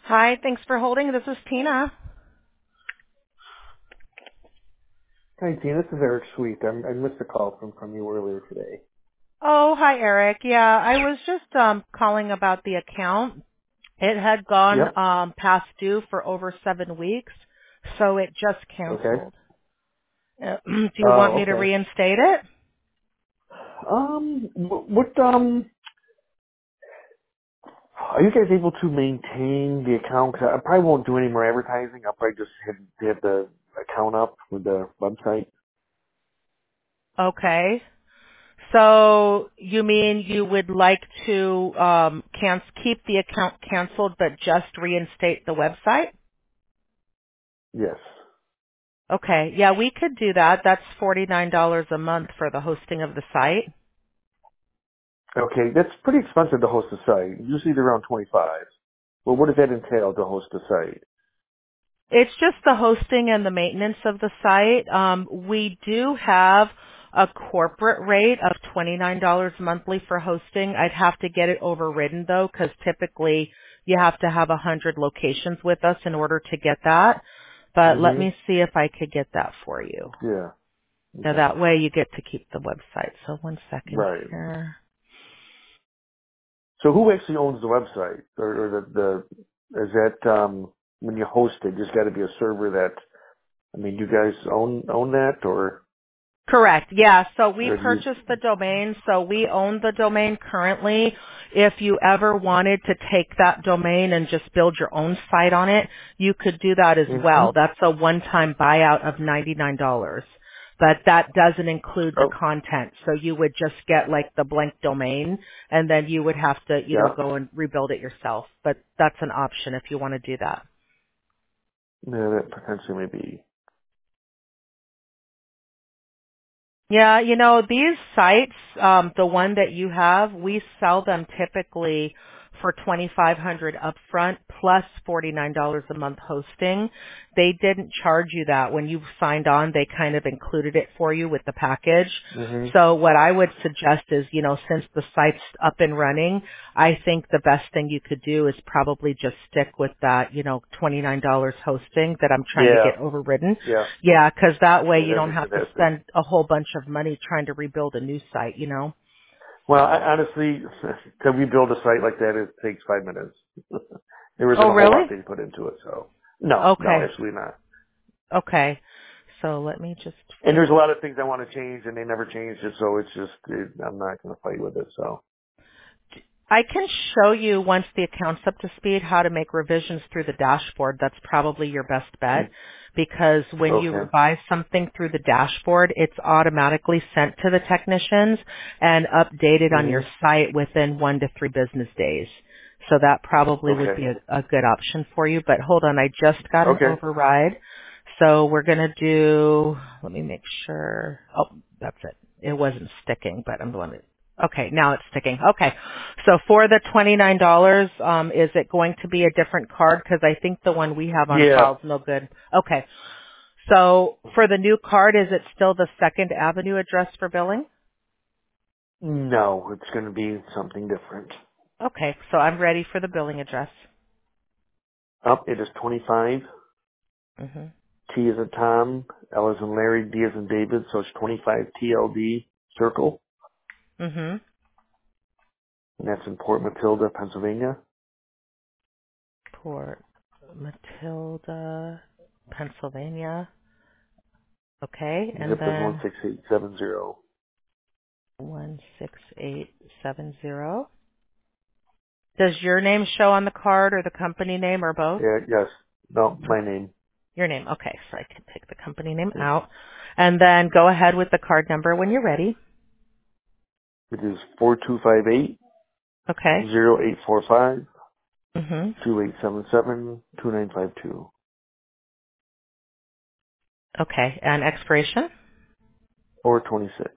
Hi, thanks for holding. This is Tina. Hi, Tina. This is Eric Sweet. I missed a call from you earlier today. Oh, hi, Eric. Yeah, I was just calling about the account. It had gone Yep. past due for over 7 weeks, so it just Okay. canceled. Do you want me to Okay. reinstate it? What, are you guys able to maintain the account? 'Cause I probably won't do any more advertising. I'll probably just have the account up with the website. Okay. So you mean you would like to keep the account canceled but just reinstate the website? Yes. Okay. Yeah, we could do that. That's $49 a month for the hosting of the site. Okay, that's pretty expensive to host a site. Usually they're around 25. Well, what does that entail to host a site? It's just the hosting and the maintenance of the site. We do have a corporate rate of $29 monthly for hosting. I'd have to get it overridden though, because typically you have to have 100 locations with us in order to get that. But let hmm me see if I could get that for you. Yeah. Now Okay. that way you get to keep the website. So one second Right. here. So who actually owns the website? Or the is that when you host it, there's got to be a server that, I mean, you guys own that, Correct. Yeah. So we or do you? purchased the domain. So we own the domain currently. If you ever wanted to take that domain and just build your own site on it, you could do that as hmm well. That's a one-time buyout of $99. But that doesn't include the Oh, content. So you would just get like the blank domain and then you would have to, yeah. go and rebuild it yourself. But that's an option if you want to do that. Yeah, that potentially may be. Yeah, these sites, the one that you have, we sell them typically for $2,500 upfront plus $49 a month hosting. They didn't charge you that when you signed on. They kind of included it for you with the package. hmm So what I would suggest is, since the site's up and running, I think the best thing you could do is probably just stick with that, $29 hosting that I'm trying to Yeah, get overridden. yeah, Yeah, 'cause that way yeah. you That don't makes have it to happen. spend a whole bunch of money trying to rebuild a new site. Well, honestly, to rebuild a site like that, it takes 5 minutes. There isn't Oh, a whole lot really? they put into it, so no, Okay. absolutely not. Okay. So let me just And there's a lot of things I want to change, and they never changed it, so it's just I'm not going to fight with it. So I can show you once the account's up to speed how to make revisions through the dashboard. That's probably your best bet because when you okay. revise something through the dashboard, it's automatically sent to the technicians and updated on hmm your site within 1 to 3 business days. So that probably would Okay. be a good option for you. But hold on, I just got an Okay. override. So we're going to do, let me make sure. Oh, that's it. It wasn't sticking, but I'm going to, okay, now it's sticking. Okay. So for the $29, is it going to be a different card? Because I think the one we have on Yeah. file is no good. Okay. So for the new card, is it still the 2nd Avenue address for billing? No, it's going to be something different. Okay. So I'm ready for the billing address. It is 25. Mhm. T as in Tom, L as in Larry, D as in David, so it's 25 TLD Circle, Mhm. and that's in Port Matilda, Pennsylvania. Port Matilda, Pennsylvania. Okay. And Zip is then 16870. 16870. Does your name show on the card or the company name or both? Yeah, yes. No, my name. Your name. Okay, so I can take the company name out. And then go ahead with the card number when you're ready. It is 4258 Okay. 0845 Mhm. 2877 2952 Okay. And expiration? 426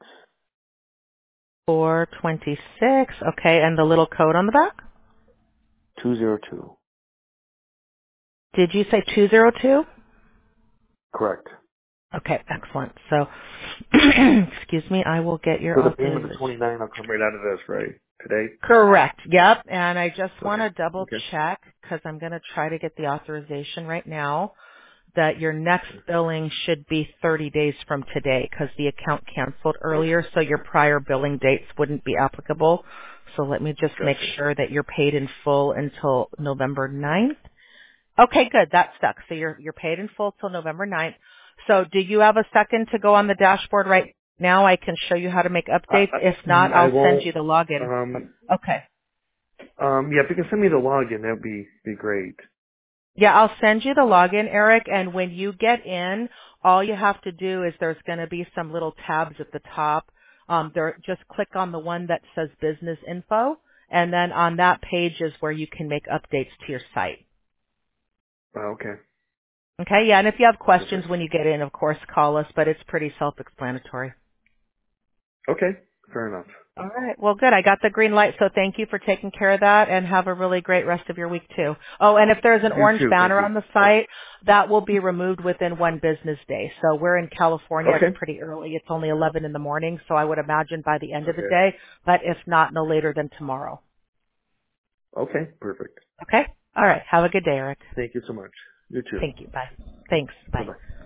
426. Okay. And the little code on the back? 202. Did you say 202? Correct. Okay, excellent. So, excuse me, I will get your So the payment of authorization. 29 will come right out of this, right? Today? Correct. Yep. And I just want Okay. to double Okay. check because I'm going to try to get the authorization right now that your next billing should be 30 days from today because the account canceled earlier, so your prior billing dates wouldn't be applicable. So let me just make Gotcha. sure that you're paid in full until November 9th. Okay, good. That stuck. So you're paid in full till November 9th. So do you have a second to go on the dashboard right now? I can show you how to make updates. If not, I I'll send won't. you the login. Okay. Yeah, if you can send me the login, that'd be great. Yeah, I'll send you the login, Eric, and when you get in, all you have to do is there's going to be some little tabs at the top. Just click on the one that says business info, and then on that page is where you can make updates to your site. Okay. Okay, yeah, and if you have questions Perfect. when you get in, of course, call us, but it's pretty self-explanatory. Okay. Fair enough. All right. Well, good. I got the green light, so thank you for taking care of that, and have a really great rest of your week, too. Oh, and if there's an You orange too. Thank banner you. on the site, that will be removed within one business day. So we're in California. It's Okay. pretty early. It's only 11 in the morning, so I would imagine by the end of the Okay. day, but if not, no later than tomorrow. Okay. Perfect. Okay? All right. Have a good day, Eric. Thank you so much. You too. Thank you. Bye. Thanks. Bye Bye. bye.